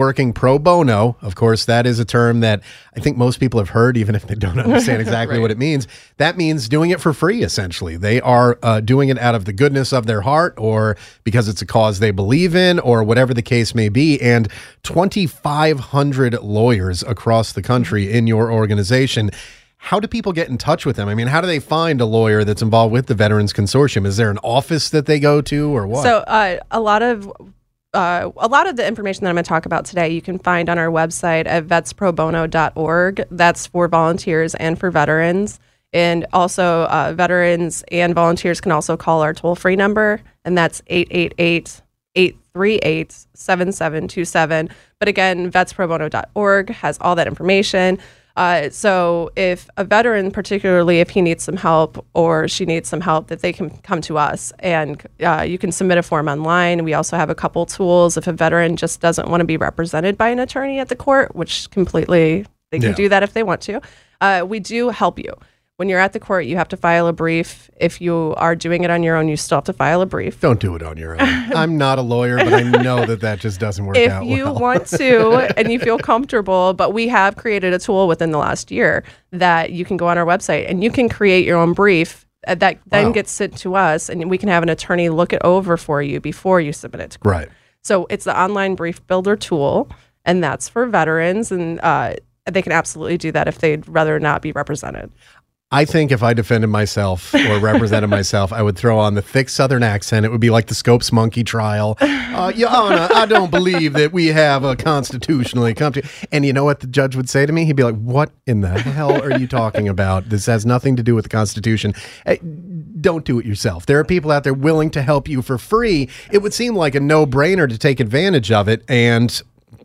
working pro bono. Of course, that is a term that I think most people have heard, even if they don't understand exactly Right. what it means. That means doing it for free, essentially. They are uh, doing it out of the goodness of their heart, or because it's a cause they believe in, or whatever the case may be. And twenty-five hundred lawyers across the country in your organization. How do people get in touch with them? I mean, how do they find a lawyer that's involved with the Veterans Consortium? Is there an office that they go to, or what? So uh, a lot of uh, a lot of the information that I'm going to talk about today, you can find on our website at vets pro bono dot org. That's for volunteers and for veterans. And also uh, veterans and volunteers can also call our toll-free number, and that's eight eight eight, eight three eight, seven seven two seven. But again, vets pro bono dot org has all that information. Uh, so if a veteran, particularly if he needs some help or she needs some help, that they can come to us, and uh, you can submit a form online. We also have a couple tools if a veteran just doesn't want to be represented by an attorney at the court, which completely, they can Yeah. do that if they want to. Uh, we do help you. When you're at the court, you have to file a brief. If you are doing it on your own, you still have to file a brief. Don't do it on your own. I'm not a lawyer, but I know that that just doesn't work If out you well. want to and you feel comfortable, but we have created a tool within the last year that you can go on our website and you can create your own brief uh, that then Wow. gets sent to us, and we can have an attorney look it over for you before you submit it to court. Right. So it's the online brief builder tool, and that's for veterans, and uh, they can absolutely do that if they'd rather not be represented. I think if I defended myself or represented myself, I would throw on the thick Southern accent. It would be like the Scopes monkey trial. Uh, Your Honor, I don't believe that we have a constitutionally come to. And you know what the judge would say to me? He'd be like, "What in the hell are you talking about? This has nothing to do with the Constitution." Hey, don't do it yourself. There are people out there willing to help you for free. It would seem like a no-brainer to take advantage of it, and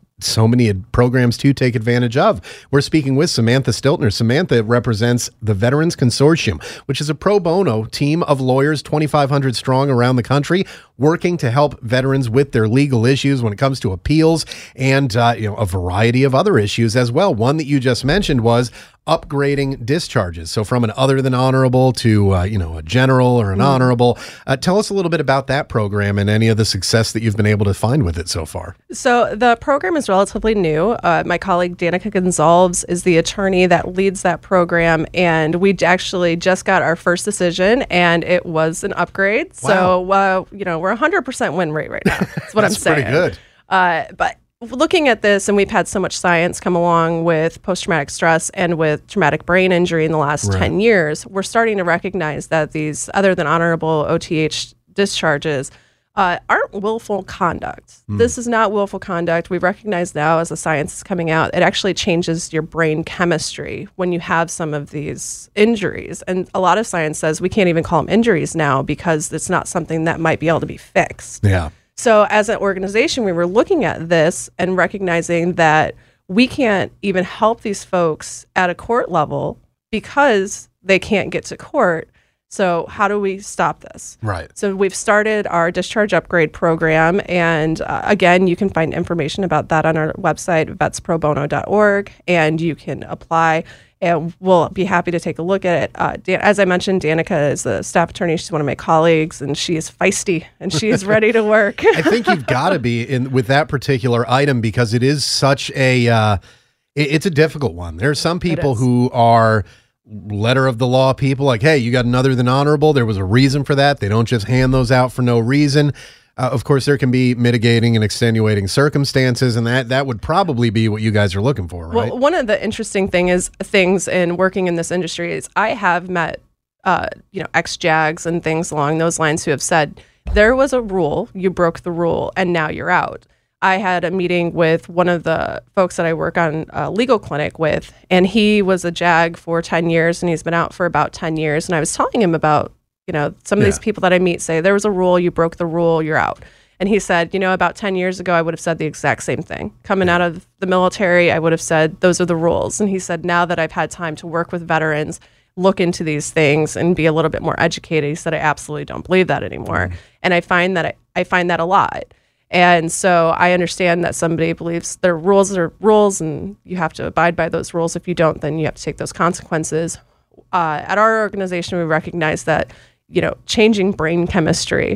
so many programs to take advantage of. We're speaking with Samantha Stiltner. Samantha represents the Veterans Consortium, which is a pro bono team of lawyers, twenty-five hundred strong around the country, working to help veterans with their legal issues when it comes to appeals and uh, you know, a variety of other issues as well. One that you just mentioned was upgrading discharges. So from an other than honorable to, uh, you know, a general or an honorable. Uh, tell us a little bit about that program and any of the success that you've been able to find with it so far. So the program is relatively new. Uh, my colleague Danica Gonzalez is the attorney that leads that program, and we actually just got our first decision, and it was an upgrade. So, uh, you know, we're one hundred percent win rate right now. That's what I'm That's saying. pretty good. Uh, but looking at this, and we've had so much science come along with post-traumatic stress and with traumatic brain injury in the last Right. ten years, we're starting to recognize that these other than honorable O T H discharges uh, aren't willful conduct. Mm. This is not willful conduct. We recognize now, as the science is coming out, it actually changes your brain chemistry when you have some of these injuries. And a lot of science says we can't even call them injuries now because it's not something that might be able to be fixed. Yeah. So as an organization, we were looking at this and recognizing that we can't even help these folks at a court level because they can't get to court. So how do we stop this? Right. So we've started our discharge upgrade program. And uh, again, you can find information about that on our website, vets pro bono dot org, and you can apply. And we'll be happy to take a look at it. Uh, Dan, as I mentioned, Danica is the staff attorney. She's one of my colleagues, and she is feisty, and she is ready to work. I think you've got to be in with that particular item because it is such a, uh, it- it's a difficult one. There are some people is. who are letter of the law people, like, hey, you got another than honorable. There was a reason for that. They don't just hand those out for no reason. Uh, of course, there can be mitigating and extenuating circumstances, and that that would probably be what you guys are looking for, right? Well, one of the interesting thing is things in working in this industry is I have met, uh, you know, ex-JAGs and things along those lines who have said there was a rule, you broke the rule, and now you're out. I had a meeting with one of the folks that I work on a legal clinic with, and he was a JAG for ten years, and he's been out for about ten years. And I was telling him about, you know, some of Yeah. these people that I meet say, there was a rule, you broke the rule, you're out. And he said, you know, about ten years ago, I would have said the exact same thing. Coming out of the military, I would have said, those are the rules. And he said, now that I've had time to work with veterans, look into these things and be a little bit more educated, he said, I absolutely don't believe that anymore. And I find that I, I find that a lot. And so I understand that somebody believes their rules are rules and you have to abide by those rules. If you don't, then you have to take those consequences. Uh, at our organization, we recognize that, you know, changing brain chemistry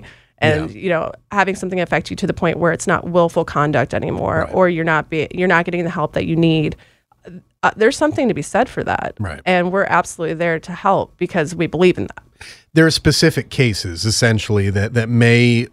And Yeah. you know, having something affect you to the point where it's not willful conduct anymore, Right. or you're not be you're not getting the help that you need. Uh, there's something to be said for that, Right. and we're absolutely there to help because we believe in that. There are specific cases essentially that that may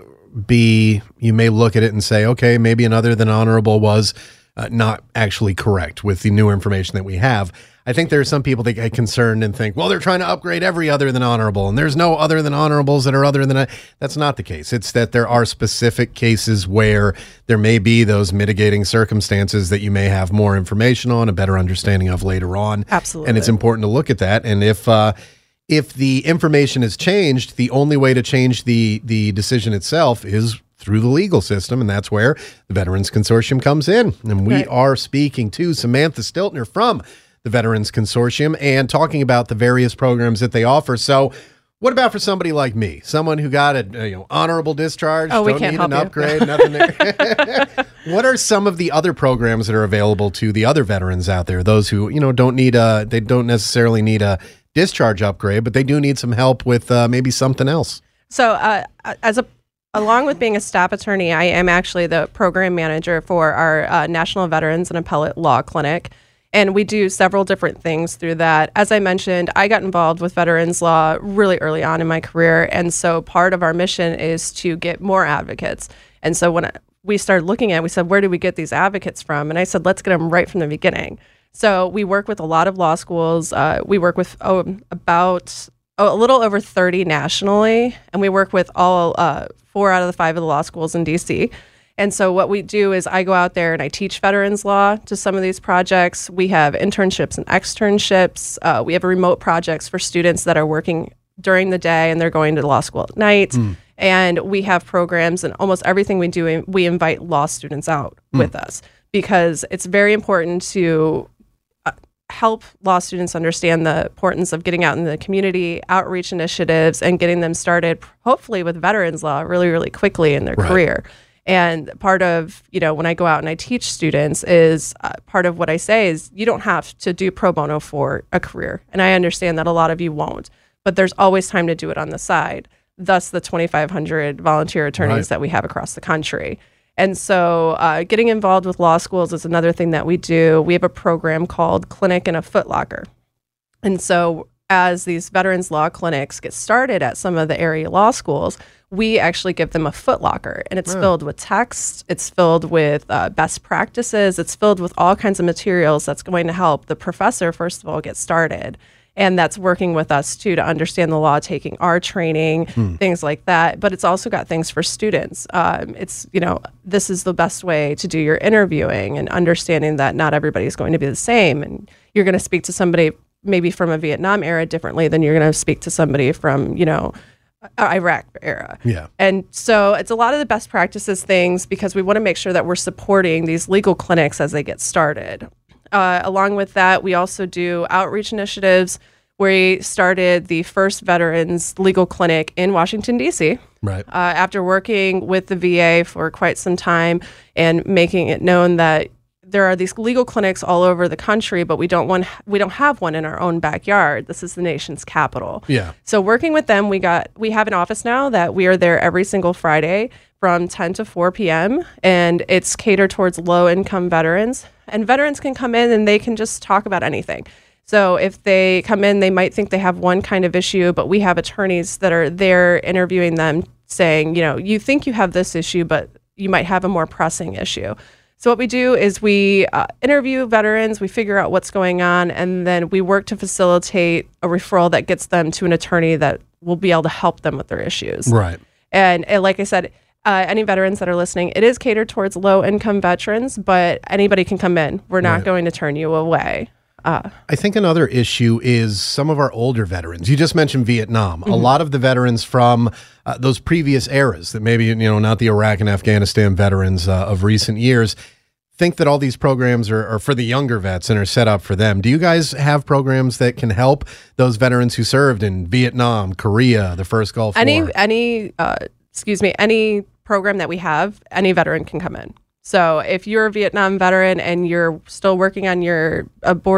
be, you may look at it and say, okay, maybe an other than honorable was uh, not actually correct with the new information that we have. I think there are some people that get concerned and think, well, they're trying to upgrade every other than honorable, and there's no other than honorables that are other than a. That's not the case. It's that there are specific cases where there may be those mitigating circumstances that you may have more information on, a better understanding of later on. Absolutely. And it's important to look at that. And if uh, if the information has changed, the only way to change the the decision itself is through the legal system, and that's where the Veterans Consortium comes in. And we Right. are speaking to Samantha Stiltner from the Veterans Consortium and talking about the various programs that they offer. So what about for somebody like me, someone who got a, a, you know, honorable discharge, Oh, we don't can't need help an you. upgrade, nothing there. What are some of the other programs that are available to the other veterans out there? Those who, you know, don't need a, they don't necessarily need a discharge upgrade, but they do need some help with uh, maybe something else. So, uh, as a along with being a staff attorney, I am actually the program manager for our uh, National Veterans and Appellate Law Clinic. And we do several different things through that. As I mentioned, I got involved with veterans law really early on in my career. And so part of our mission is to get more advocates. And so when we started looking at it, we said, where do we get these advocates from? And I said, let's get them right from the beginning. So we work with a lot of law schools. Uh, we work with oh, about oh, a little over thirty nationally. And we work with all uh, four out of the five of the law schools in D C. And so what we do is I go out there and I teach veterans law to some of these projects. We have internships and externships. Uh, we have remote projects for students that are working during the day and they're going to law school at night. Mm. And we have programs, and almost everything we do, we invite law students out mm. with us because it's very important to uh, help law students understand the importance of getting out in the community, outreach initiatives, and getting them started, hopefully with veterans law really, really quickly in their Right. career. And part of, you know, when I go out and I teach students is uh, part of what I say is you don't have to do pro bono for a career. And I understand that a lot of you won't, but there's always time to do it on the side. Thus the twenty-five hundred volunteer attorneys Right. that we have across the country. And so uh, getting involved with law schools is another thing that we do. We have a program called Clinic in a Foot Locker. And so as these veterans law clinics get started at some of the area law schools, we actually give them a foot locker, and it's Oh. filled with text, it's filled with uh, best practices, it's filled with all kinds of materials that's going to help the professor, first of all, get started. And that's working with us too to understand the law, taking our training, Hmm. things like that. But it's also got things for students. Um, it's, you know, this is the best way to do your interviewing and understanding that not everybody's going to be the same. And you're going to speak to somebody maybe from a Vietnam era differently than you're going to speak to somebody from, you know, Iraq era. Yeah. And so it's a lot of the best practices things because we want to make sure that we're supporting these legal clinics as they get started. Uh, along with that, we also do outreach initiatives. We started the first veterans legal clinic in Washington, D C. Right. Uh, after working with the V A for quite some time and making it known that there are these legal clinics all over the country, but we don't want we don't have one in our own backyard. This is the nation's capital. Yeah. So working with them, we got we have an office now that we are there every single Friday from ten to four p.m. and it's catered towards low income veterans. And veterans can come in and they can just talk about anything. So if they come in, they might think they have one kind of issue, but we have attorneys that are there interviewing them saying, you know, you think you have this issue, but you might have a more pressing issue. So what we do is we uh, interview veterans, we figure out what's going on, and then we work to facilitate a referral that gets them to an attorney that will be able to help them with their issues. Right. And, and like I said, uh, any veterans that are listening, it is catered towards low-income veterans, but anybody can come in. We're not Right. going to turn you away. Uh, I think another issue is some of our older veterans. You just mentioned Vietnam. Mm-hmm. A lot of the veterans from uh, those previous eras that maybe, you know, not the Iraq and Afghanistan veterans uh, of recent years, think that all these programs are, are for the younger vets and are set up for them. Do you guys have programs that can help those veterans who served in Vietnam, Korea, the first Gulf any War? any uh, excuse me, any program that we have, any veteran can come in. So if you're a Vietnam veteran and you're still working on your a board of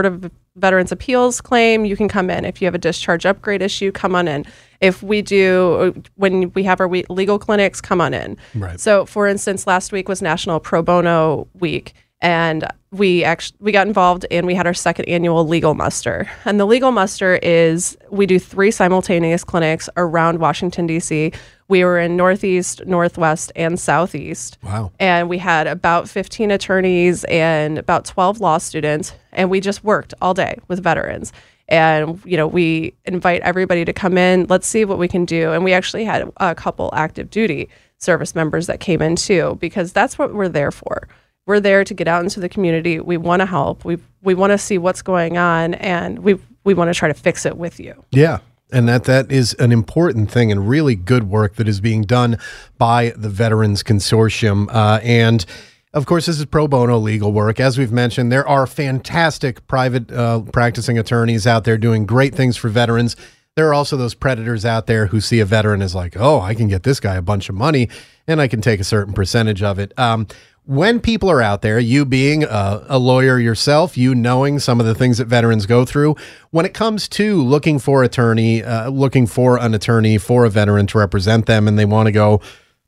Veterans Appeals claim, you can come in. If you have a discharge upgrade issue, come on in. If we do, when we have our we- legal clinics, come on in. Right. So, for instance, last week was National Pro Bono Week, and we actually we got involved and we had our second annual legal muster. And the legal muster is we do three simultaneous clinics around Washington, D C. We were in Northeast, Northwest, and Southeast. Wow. And we had about fifteen attorneys and about twelve law students, and we just worked all day with veterans. And, you know, we invite everybody to come in. Let's see what we can do. And we actually had a couple active duty service members that came in too, because that's what we're there for. We're there to get out into the community. We want to help. We we want to see what's going on, and we we want to try to fix it with you. Yeah. And that that is an important thing and really good work that is being done by the Veterans Consortium. Uh, and of course, this is pro bono legal work. As we've mentioned, there are fantastic private uh, practicing attorneys out there doing great things for veterans. There are also those predators out there who see a veteran as like, oh, I can get this guy a bunch of money and I can take a certain percentage of it. Um, when people are out there, you being a, a lawyer yourself, you knowing some of the things that veterans go through, when it comes to looking for attorney, uh, looking for an attorney for a veteran to represent them, and they want to go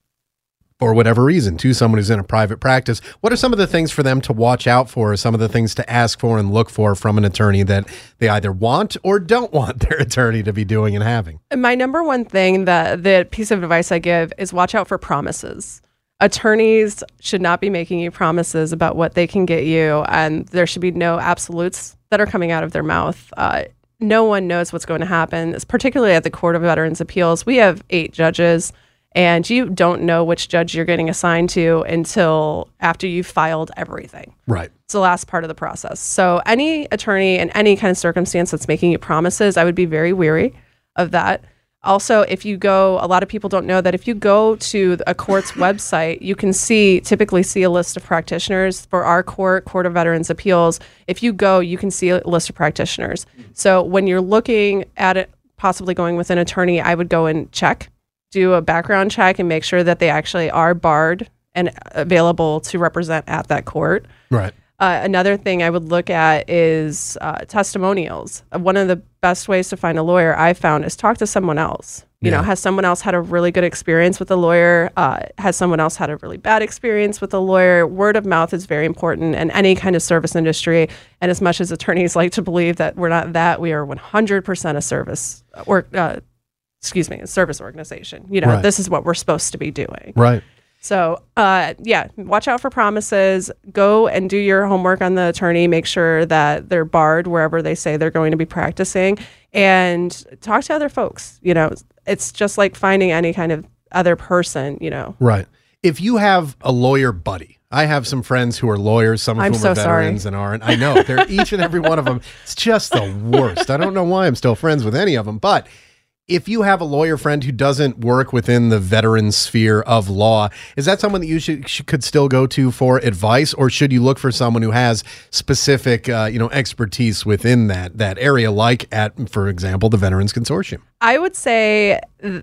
for whatever reason to someone who's in a private practice, what are some of the things for them to watch out for, or some of the things to ask for and look for from an attorney that they either want or don't want their attorney to be doing and having? My number one thing, that the piece of advice I give, is watch out for promises. Attorneys should not be making you promises about what they can get you, and there should be no absolutes that are coming out of their mouth. Uh, no one knows what's going to happen, particularly at the Court of Veterans Appeals. We have eight judges, and you don't know which judge you're getting assigned to until after you've filed everything. Right. It's the last part of the process. So any attorney in any kind of circumstance that's making you promises, I would be very wary of that. Also, if you go, a lot of people don't know that if you go to a court's website, you can see, typically see a list of practitioners for our court, Court of Veterans Appeals. If you go, you can see a list of practitioners. So when you're looking at it, possibly going with an attorney, I would go and check, do a background check, and make sure that they actually are barred and available to represent at that court. Right. Uh, another thing I would look at is uh, testimonials. Uh, one of the best ways to find a lawyer I've found is talk to someone else. You Yeah. know, has someone else had a really good experience with a lawyer? Uh, has someone else had a really bad experience with a lawyer? Word of mouth is very important in any kind of service industry. And as much as attorneys like to believe that we're not that, we are one hundred percent a service or uh, excuse me, a service organization. You know, Right. this is what we're supposed to be doing. Right. So, uh, yeah, watch out for promises. Go and do your homework on the attorney. Make sure that they're barred wherever they say they're going to be practicing, and talk to other folks. You know, it's just like finding any kind of other person, you know. Right. If you have a lawyer buddy, I have some friends who are lawyers, some of I'm whom so are veterans sorry. and aren't. I know. They're each and every one of them. It's just the worst. I don't know why I'm still friends with any of them, but if you have a lawyer friend who doesn't work within the veteran sphere of law, is that someone that you should, should could still go to for advice, or should you look for someone who has specific, uh, you know, expertise within that that area, like at, for example, the Veterans Consortium? I would say,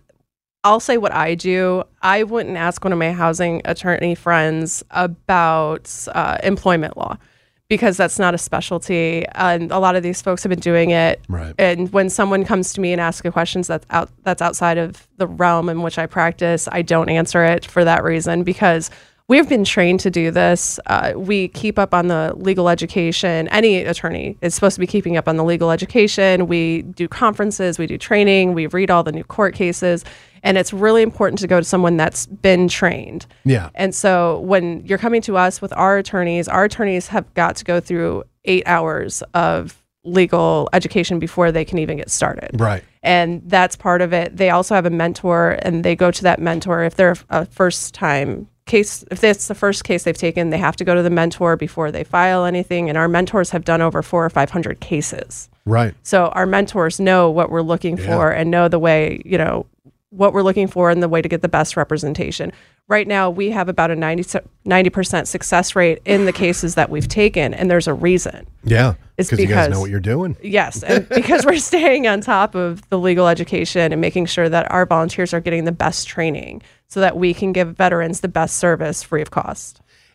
I'll say what I do. I wouldn't ask one of my housing attorney friends about uh, employment law, because that's not a specialty. And a lot of these folks have been doing it. Right. And when someone comes to me and asks a question that's out that's outside of the realm in which I practice, I don't answer it for that reason, because we've been trained to do this. Uh, we keep up on the legal education. Any attorney is supposed to be keeping up on the legal education. We do conferences, we do training, we read all the new court cases. And it's really important to go to someone that's been trained. Yeah. And so when you're coming to us with our attorneys, our attorneys have got to go through eight hours of legal education before they can even get started. Right. And that's part of it. They also have a mentor, and they go to that mentor. If they're a first time case, if it's the first case they've taken, they have to go to the mentor before they file anything. And our mentors have done over four or five hundred cases. Right. So our mentors know what we're looking Yeah. for and know the way, you know, what we're looking for and the way to get the best representation. Right now, we have about a ninety percent success rate in the cases that we've taken, and there's a reason. Yeah. It's because you guys because- know what you're doing. Yes, and because we're staying on top of the legal education and making sure that our volunteers are getting the best training so that we can give veterans the best service free of cost.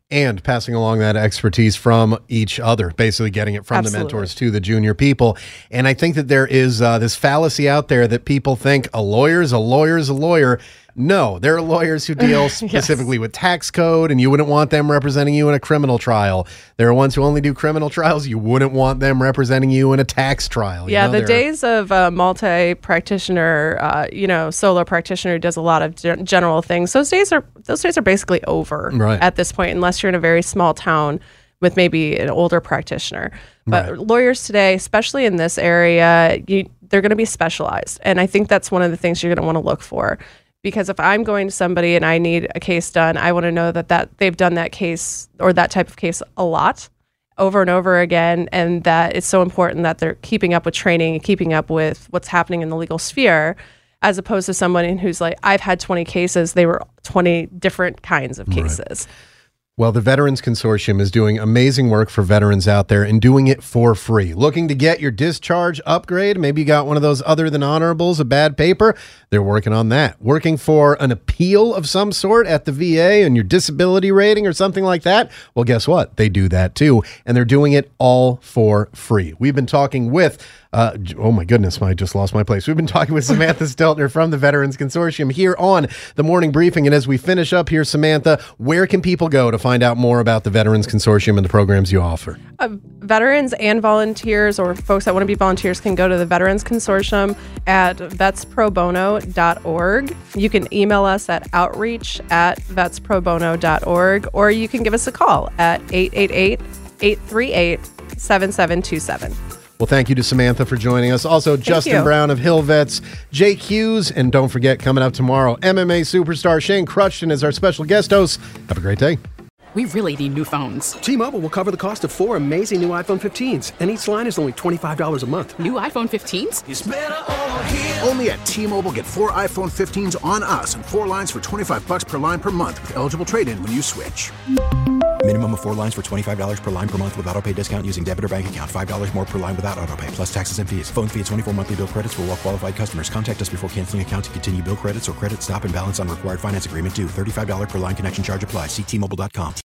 and passing along that expertise from each other, basically getting it from Absolutely. the mentors to the junior people. And I think that there is uh, this fallacy out there that people think a lawyer's a lawyer's a lawyer. No, there are lawyers who deal specifically yes. with tax code, and you wouldn't want them representing you in a criminal trial. There are ones who only do criminal trials. You wouldn't want them representing you in a tax trial. Yeah, you know, the days of a multi-practitioner, uh, you know, solo practitioner who does a lot of gen- general things, those days are those days are basically over right. at this point, unless you're in a very small town with maybe an older practitioner. But right. lawyers today, especially in this area, you, they're going to be specialized, and I think that's one of the things you're going to want to look for. Because if I'm going to somebody and I need a case done, I want to know that, that they've done that case or that type of case a lot over and over again, and that it's so important that they're keeping up with training and keeping up with what's happening in the legal sphere, as opposed to someone who's like, I've had twenty cases, they were twenty different kinds of cases. Right. Well, the Veterans Consortium is doing amazing work for veterans out there and doing it for free. Looking to get your discharge upgrade? Maybe you got one of those other than honorables, a bad paper? They're working on that. Working for an appeal of some sort at the V A and your disability rating or something like that? Well, guess what? They do that too, and they're doing it all for free. We've been talking with Uh, oh my goodness, I just lost my place. We've been talking with Samantha Steltner from the Veterans Consortium here on the Morning Briefing. And as we finish up here, Samantha, where can people go to find out more about the Veterans Consortium and the programs you offer? Uh, veterans and volunteers, or folks that want to be volunteers, can go to the Veterans Consortium at vets pro bono dot org. You can email us at outreach at vets pro bono dot org, or you can give us a call at eight eight eight, eight three eight, seven seven two seven. Well, thank you to Samantha for joining us. Also, thank Justin you. Brown of Hill Vets, Jake Hughes, and don't forget, coming up tomorrow, M M A superstar Shane Crutchton is our special guest host. Have a great day. We really need new phones. T-Mobile will cover the cost of four amazing new iPhone fifteens, and each line is only twenty-five dollars a month. New iPhone fifteens? It's better over here. Only at T-Mobile, get four iPhone fifteens on us and four lines for twenty-five bucks per line per month with eligible trade-in when you switch. Minimum of four lines for twenty-five dollars per line per month with autopay discount using debit or bank account. five dollars more per line without autopay, plus taxes and fees. Phone fee at twenty-four monthly bill credits for well-qualified customers. Contact us before canceling account to continue bill credits or credit stop and balance on required finance agreement due. thirty-five dollars per line connection charge applies. See T Mobile dot com.